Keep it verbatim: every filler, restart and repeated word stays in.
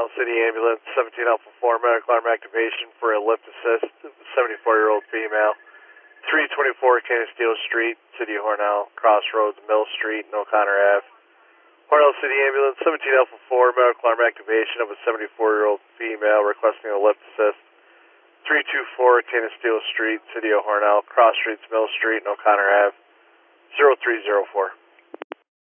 Hornell City Ambulance, seventeen Alpha four, medical arm activation for a lift assist, seventy-four-year-old female. three twenty-four Canasteel Street, City of Hornell, Crossroads, Mill Street, and O'Connor Ave. Hornell City Ambulance, seventeen Alpha four, medical arm activation of a seventy-four-year-old female requesting a lift assist. three twenty-four Canasteel Street, City of Hornell, Cross Streets, Mill Street, and O'Connor Ave. zero three zero four.